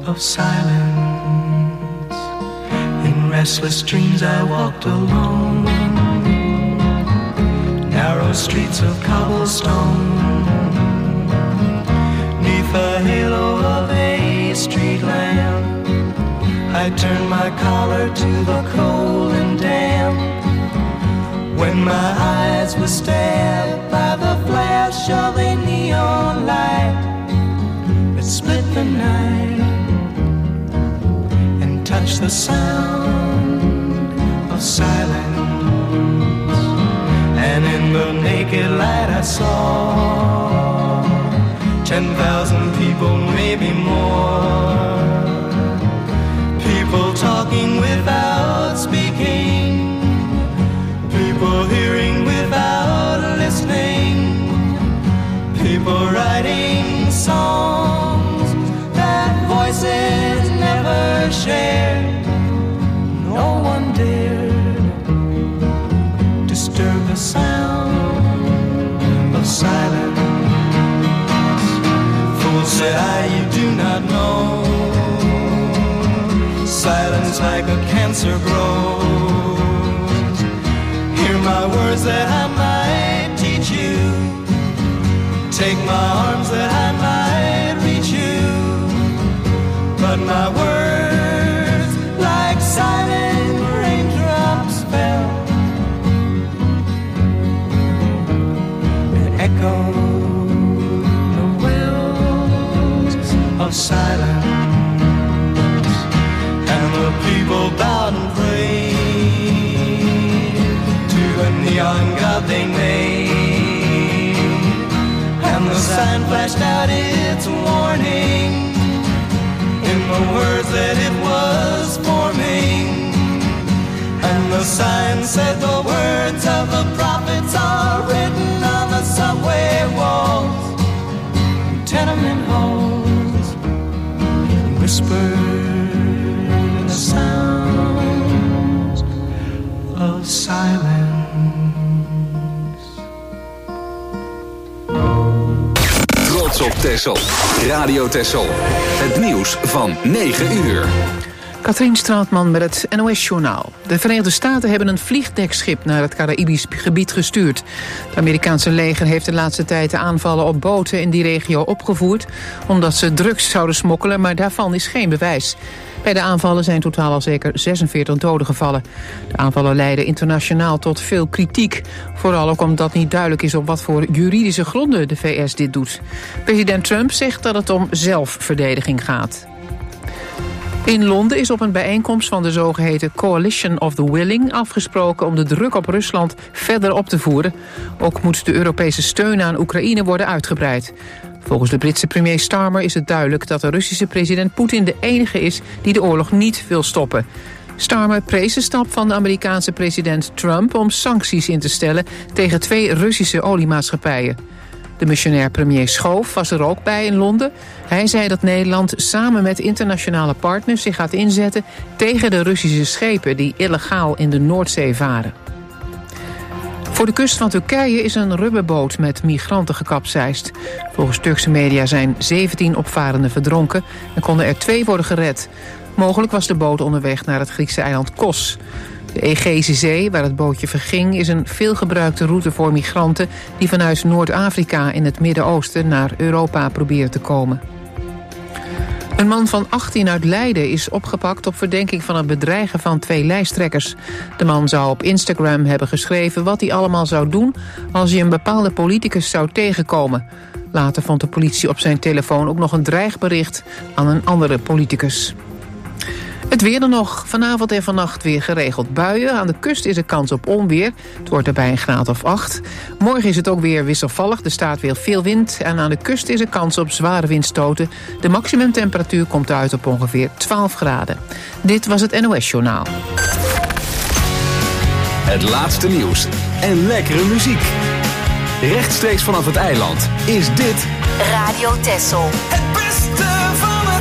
of silence. In restless dreams I walked alone, narrow streets of cobblestone, neath the halo of a street lamp. I turned my collar to the cold and damp, when my eyes were stabbed by the flash of a neon light that split the night and touched the sound of silence. And in the naked light I saw 10,000 people, maybe more, people talking without speaking, people hearing without listening, people writing songs that voices never shared. No one dared disturb the sound of silence. Fool, said I, you do not know, silence like a cancer grows. Hear my words that I might teach you, take my arms that I might reach you, but my words like silent raindrops fell and echoed the wells of silence. And the people bowed and prayed to the neon god they made, and the sign flashed out its warning in the words that it was forming. And the sign said the words of the prophets are written on the subway walls, tenement halls, and whispered in the sounds of silence. Trots op Texel. Radio Texel. Het nieuws van 9 uur. Katrien Straatman met het NOS-journaal. De Verenigde Staten hebben een vliegdekschip naar het Caraïbisch gebied gestuurd. Het Amerikaanse leger heeft de laatste tijd de aanvallen op boten in die regio opgevoerd, omdat ze drugs zouden smokkelen, maar daarvan is geen bewijs. Bij de aanvallen zijn totaal al zeker 46 doden gevallen. De aanvallen leiden internationaal tot veel kritiek. Vooral ook omdat niet duidelijk is op wat voor juridische gronden de VS dit doet. President Trump zegt dat het om zelfverdediging gaat. In Londen is op een bijeenkomst van de zogeheten Coalition of the Willing afgesproken om de druk op Rusland verder op te voeren. Ook moet de Europese steun aan Oekraïne worden uitgebreid. Volgens de Britse premier Starmer is het duidelijk dat de Russische president Poetin de enige is die de oorlog niet wil stoppen. Starmer prees de stap van de Amerikaanse president Trump om sancties in te stellen tegen 2 Russische oliemaatschappijen. De missionair premier Schoof was er ook bij in Londen. Hij zei dat Nederland samen met internationale partners zich gaat inzetten tegen de Russische schepen die illegaal in de Noordzee varen. Voor de kust van Turkije is een rubberboot met migranten gekapseist. Volgens Turkse media zijn 17 opvarenden verdronken en konden er 2 worden gered. Mogelijk was de boot onderweg naar het Griekse eiland Kos. De Egeïsche Zee, waar het bootje verging, is een veelgebruikte route voor migranten die vanuit Noord-Afrika in het Midden-Oosten naar Europa proberen te komen. Een man van 18 uit Leiden is opgepakt op verdenking van het bedreigen van 2 lijsttrekkers. De man zou op Instagram hebben geschreven wat hij allemaal zou doen als hij een bepaalde politicus zou tegenkomen. Later vond de politie op zijn telefoon ook nog een dreigbericht aan een andere politicus. Het weer dan nog. Vanavond en vannacht weer geregeld buien. Aan de kust is er kans op onweer. Het wordt erbij een graad of 8. Morgen is het ook weer wisselvallig. Er staat weer veel wind. En aan de kust is er kans op zware windstoten. De maximumtemperatuur komt uit op ongeveer 12 graden. Dit was het NOS-journaal. Het laatste nieuws en lekkere muziek. Rechtstreeks vanaf het eiland is dit Radio Texel. Het beste van het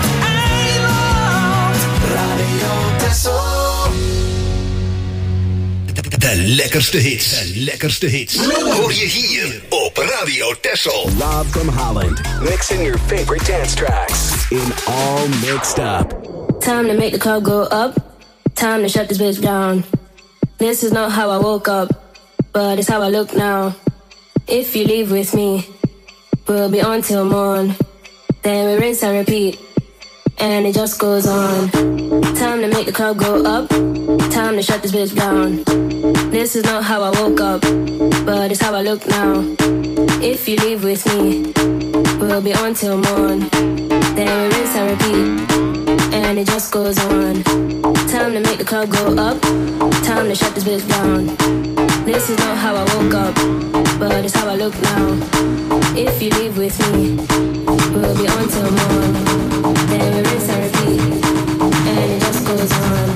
eiland. Radio Texel. De lekkerste hits. En lekkerste hits. Hoor je hier op Radio Texel. Rob from Holland, mixing your favorite dance tracks in All Mixed Up. Time to make the club go up. Time to shut this bitch down. This is not how I woke up, but it's how I look now. If you leave with me, we'll be on till morn. Then we rinse and repeat, and it just goes on. Time to make the club go up. Time to shut this bitch down. This is not how I woke up, but it's how I look now. If you leave with me, we'll be on till morn. Then we rinse and repeat, and it just goes on. Time to make the club go up. Time to shut this bitch down. This is not how I woke up, but it's how I look now. If you leave with me, we'll be on till morn. Then we rinse and repeat, and it just goes on.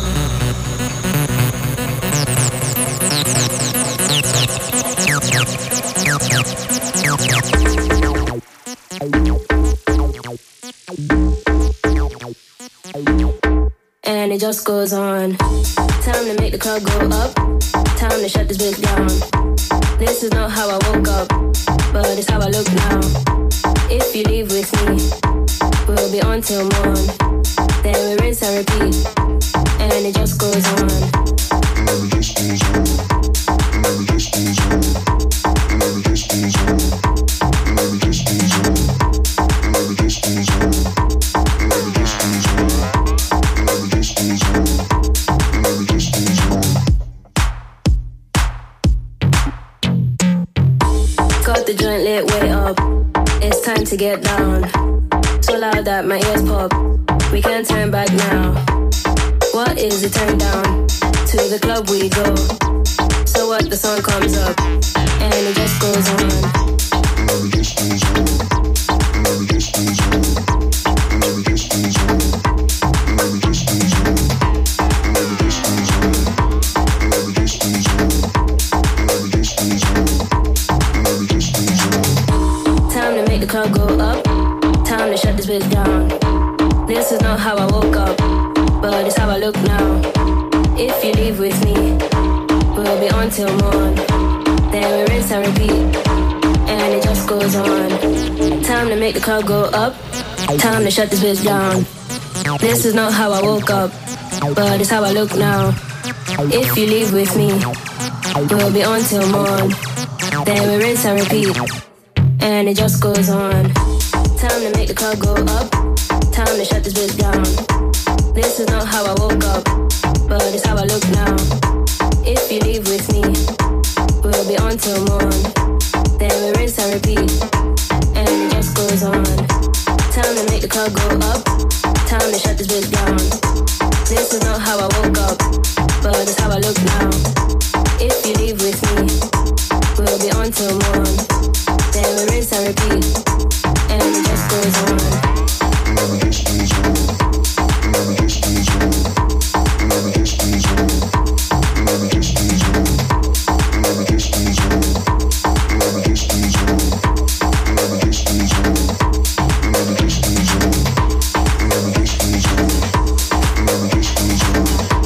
And it just goes on. Time to make the club go up. Time to shut this bitch down. This is not how I woke up, but it's how I look now. If you leave with me, we'll be on till morn. Then we rinse and repeat, and it just goes on. And it just goes on. And it just goes on. And it just goes on. And it just goes on. And it just goes on. And it just goes on. And it just goes on. And it just goes on. Got the joint lit way up. It's time to get down. So loud that my ears pop. We can't turn back now. What is the turn down? To the club we go. So what, the song comes up, and it just goes on. And it just goes on. And it just goes on. And it just goes on. And it just goes on. And it just goes on. And it just goes on. And it just goes on. And it just goes on. Time to make the club go up. Time to shut this bitch down. This is not how I woke up, but it's how I look now. If you leave with me, we'll be on till morn. Then we rinse and repeat, and it just goes on. Time to make the club go up. Time to shut this bitch down. This is not how I woke up, but it's how I look now. If you leave with me, we'll be on till morn. Then we rinse and repeat, and it just goes on. Time to make the club go up. Time to shut this bitch down. This is not how I woke up, but it's how I look now. If you leave with me, we'll be on till morn. Then we rinse and repeat, and it just goes on. Time to make the club go up. Time to shut this bitch down. This is not how I woke up, but it's how I look now. If you leave with me, we'll be on till morn. Then we rinse and repeat, and it just goes on. And it just goes on. And it just goes on. And it just goes on. And it just goes on. And it just goes on. And it just goes on. And it just goes on. And it just goes on. And it just goes on. And it just goes on.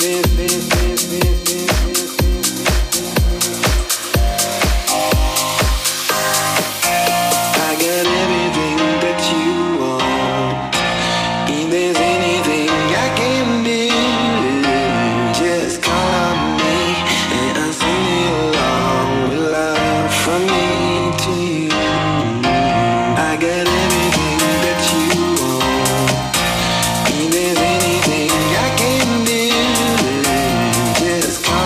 Just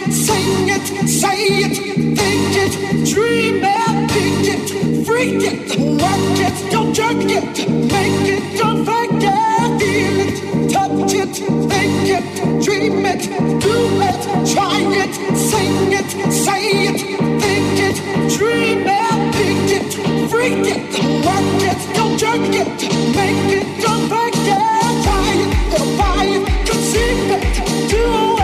it, sing it, say it, think it, dream it, pick it, freak it, work it, don't jerk it, make it, don't fake it, feel it, touch it, think it, dream it, do it, try it, sing it, say it, think it, dream it, pick it, freak it, work it, don't jerk it, make it, don't fake it, try it, or buy it, conceive it, do it.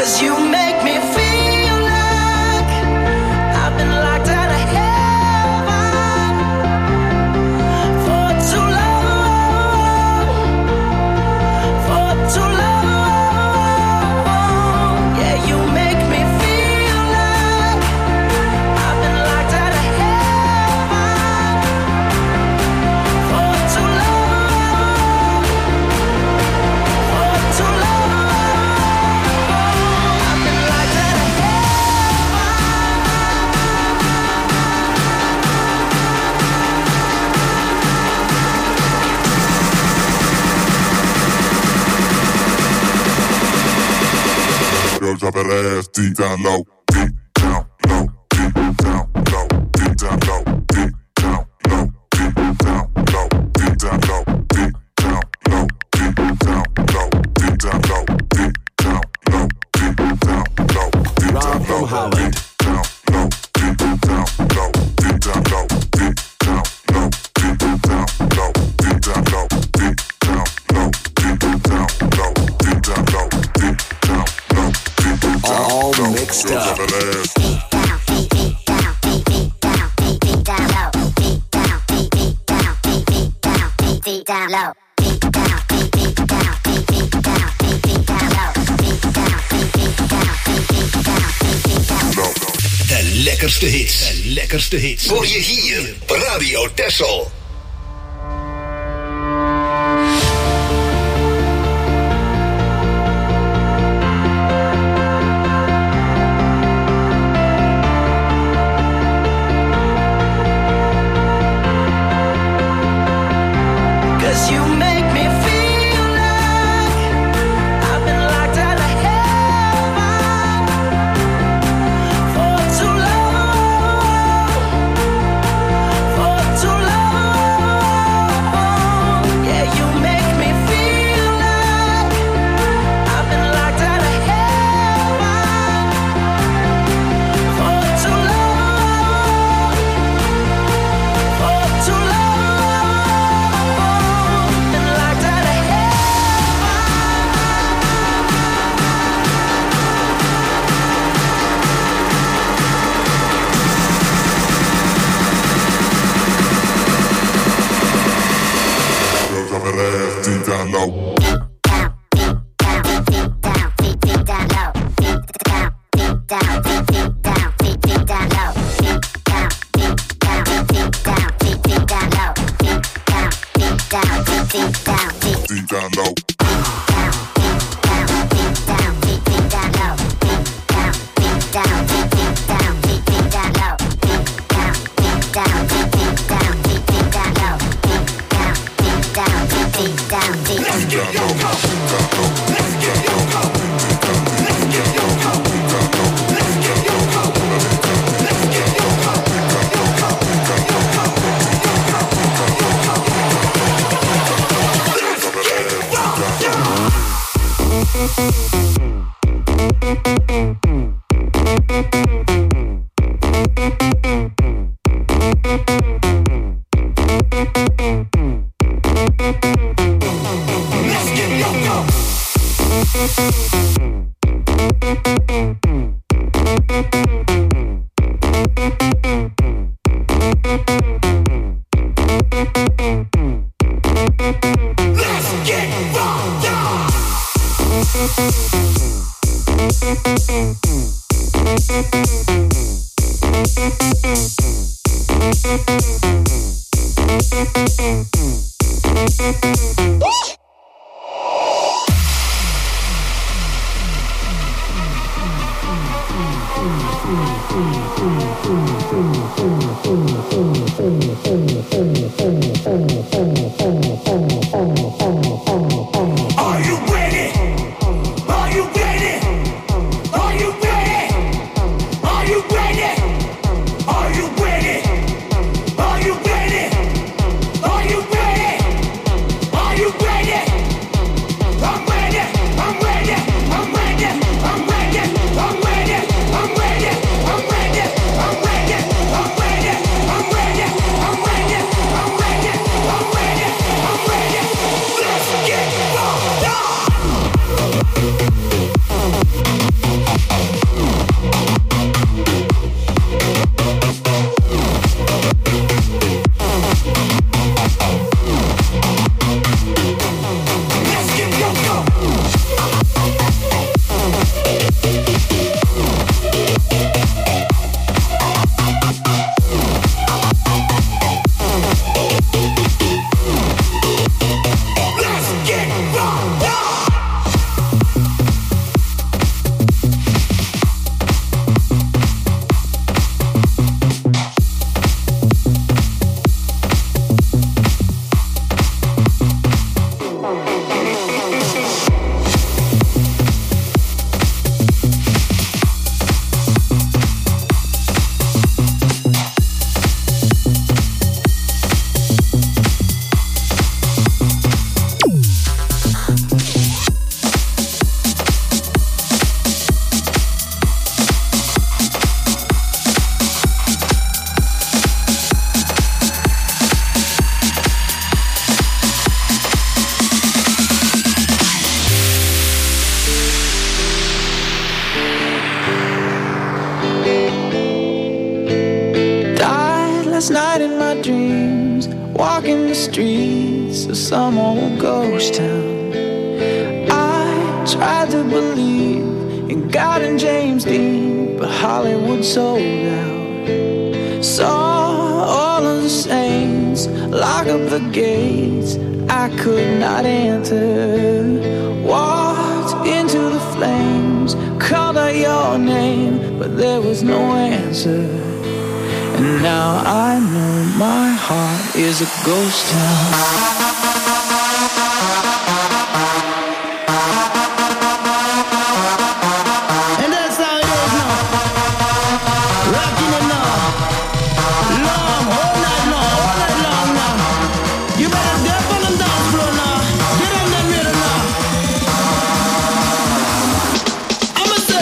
'Cause you make me feel like I've been locked out of heaven for too long, for too long. Yeah, you make me feel like I've been locked out of heaven for too long, for too long. I've been locked out of Girl, drop that ass deep down low, deep down low, deep down low, deep down low, deep down low, deep down low, deep down low, deep down low, deep down low, deep down low, deep down low, deep down low, deep down low, Holland. Down low, deep down low, deep down low, deep down low, deep down low, deep down low, deep down low, deep down low, deep down low, deep down low. All mixed up. Down low. De lekkerste hits. De lekkerste hits. Hoor je hier op Radio Texel. Cause you make me feel like I've been locked out of heaven for too long, for too long. Yeah, you make me feel like I've been locked out of heaven for too long, for too long. Drop that ass deep down low. Deep down low. streets of some old ghost town. I tried to believe in God and James Dean, but Hollywood sold out. Saw all of the saints lock up the gates I could not enter. Walked into the flames, called out your name, but there was no answer. And now I know my heart is a ghost town. And that's how it is now. Rocking it now. Long, all night long now. You better dip on the dance floor now. Get on that rhythm now. I'ma say,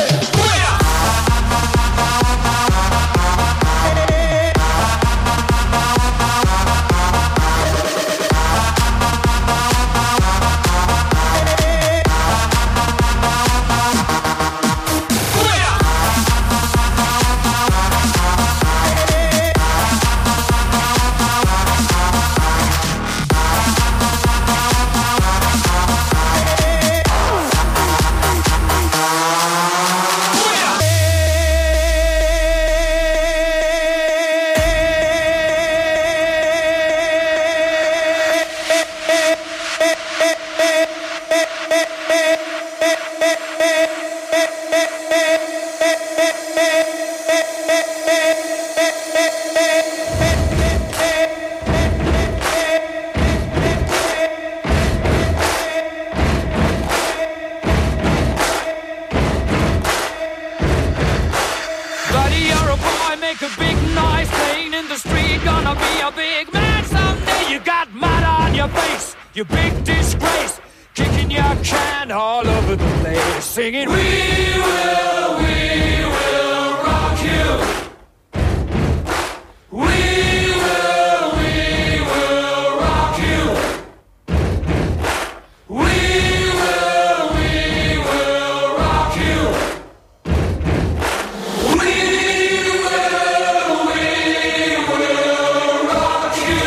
you big disgrace, kicking your can all over the place, singing, we will rock you. We will rock you. We will rock you. We will rock you.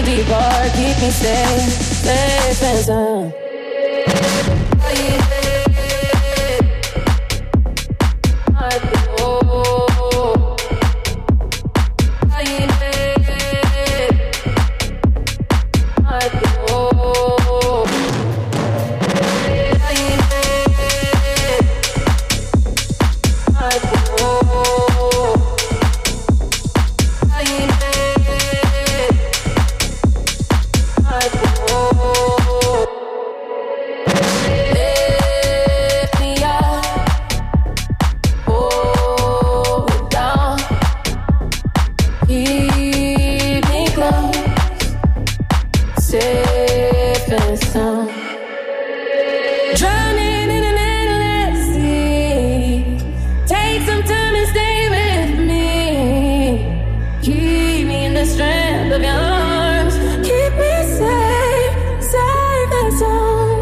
Keep me safe and sound. Keep me close, safe and sound. Drowning in an endless sea. Take some time and stay with me. Keep me in the strength of your arms. Keep me safe, safe and sound.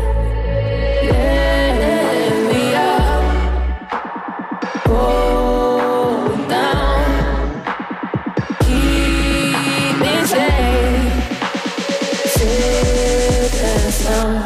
Let me up, go down. Keep me safe, safe and sound.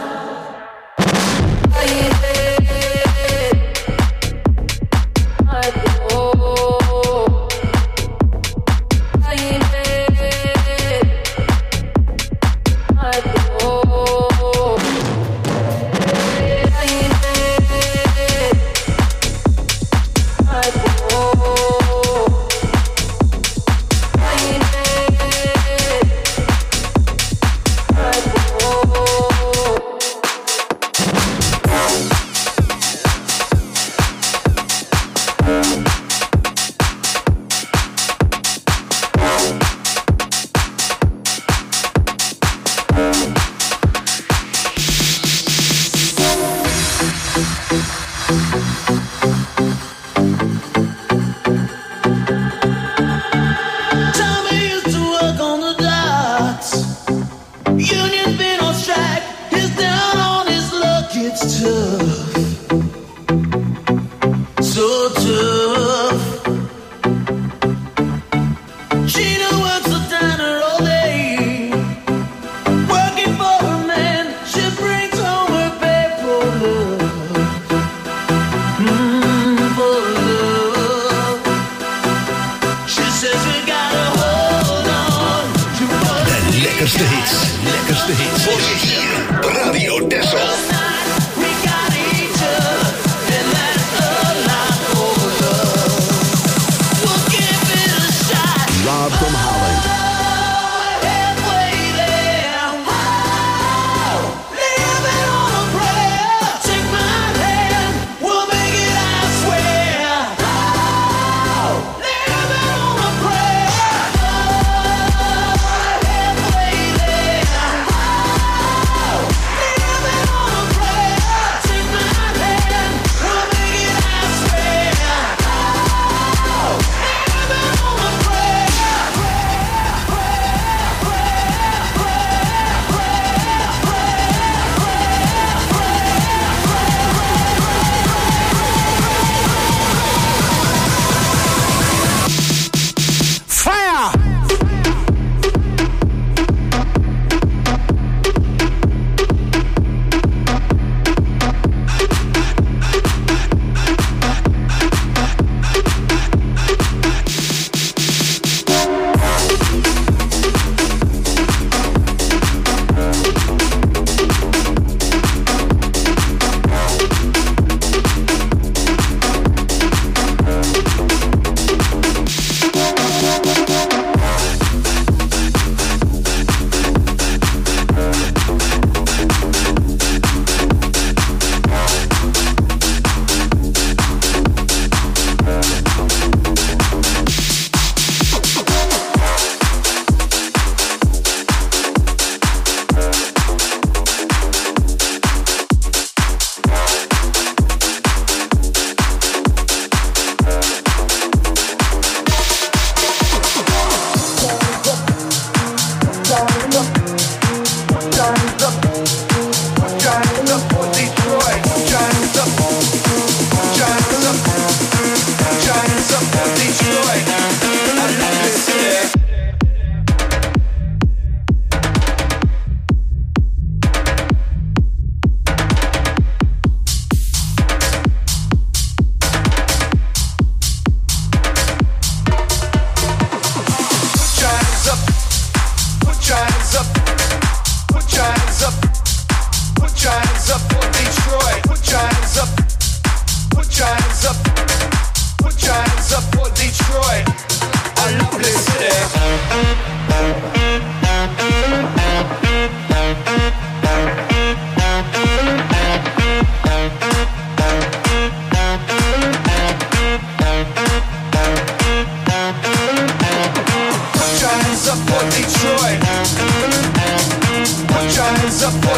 Lekkerste hits. Voor je hier, Radio Texel. Rob from Holland.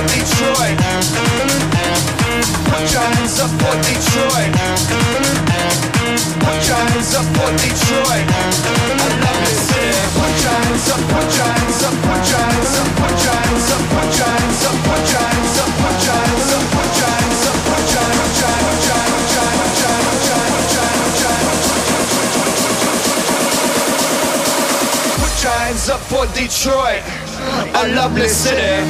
Detroit. Put your hands up for Detroit. Put your hands up for Detroit. I love this city. Put your hands up, put your hands up, put your hands up, put your hands up, put your hands up, put your hands up, put your hands up, put your hands up, put your hands up, put your hands up for Detroit. A lovely city.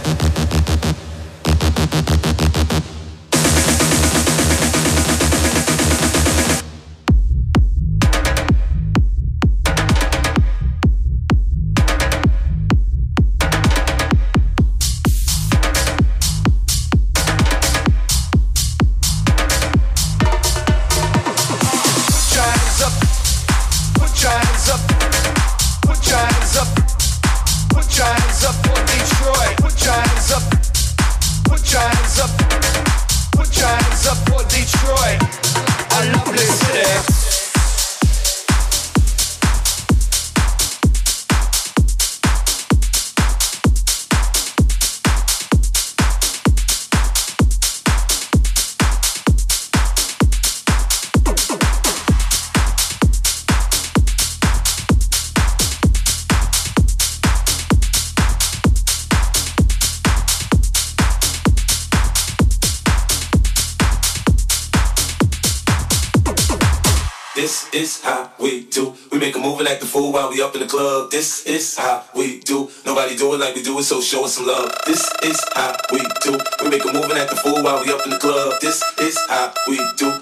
This is how we do. We make a move and act the fool while we up in the club. This is how we do. Nobody do it like we do it, so show us some love. This is how we do. We make a move and act the fool while we up in the club. This is how we do.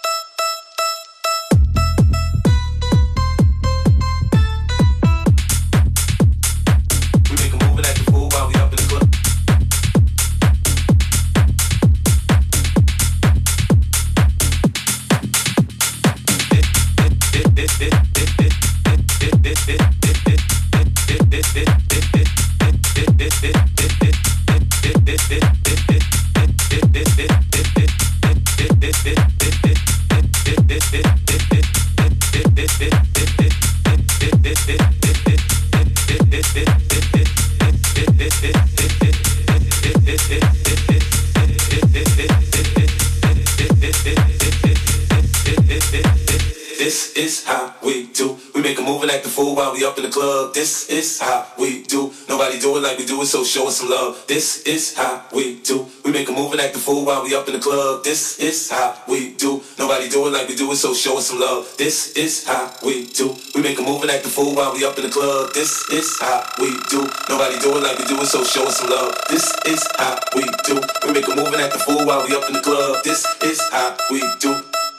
This is how we do. We make a move and act the fool while we up in the club. This is how we do. Nobody do it like we do it, so show us some love. This is how we do. We make a move and act the fool while we up in the club. This is how we do. Nobody do it like we do it, so show us some love. This is how we do. We make a move and act the fool while we up in the club. This is how we do. Nobody do it like we do it, so show us some love. This is how we do. We make a move and act the fool while we up in the club. This is how we do.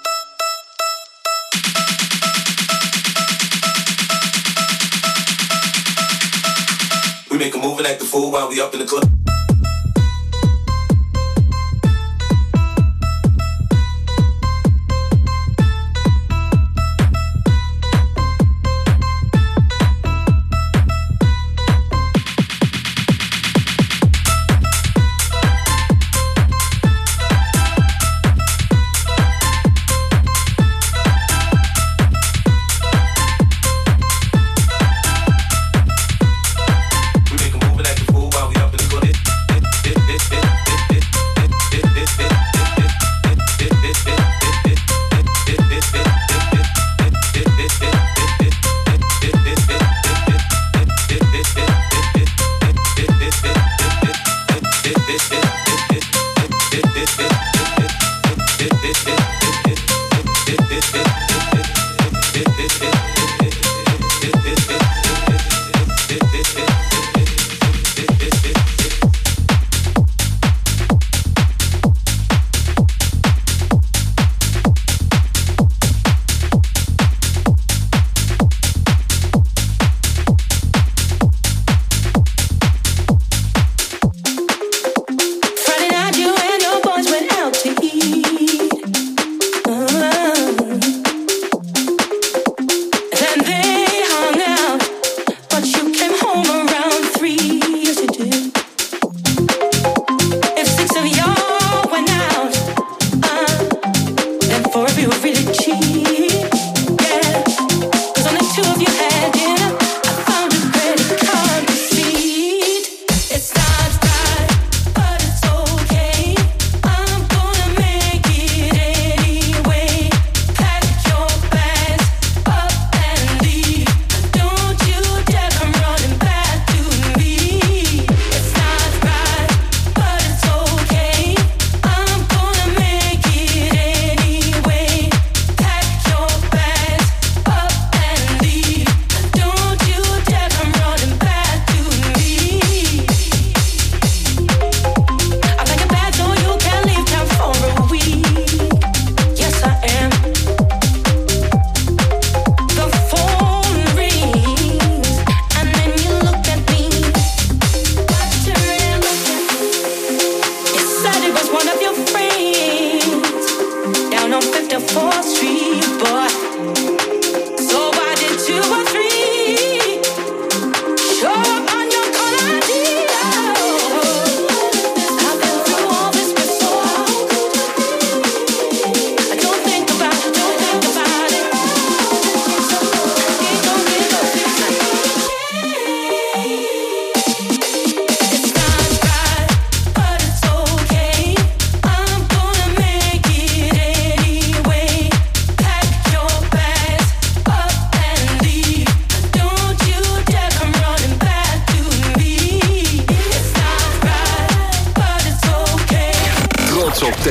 We make a move and act the fool while we up in the club. We make a move and act the fool while we up in the club.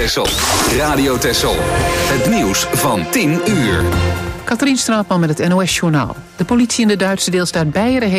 Texel. Radio Texel. Het nieuws van 10 uur. Katrien Straatman met het NOS-journaal. De politie in de Duitse deelstaat Beieren heeft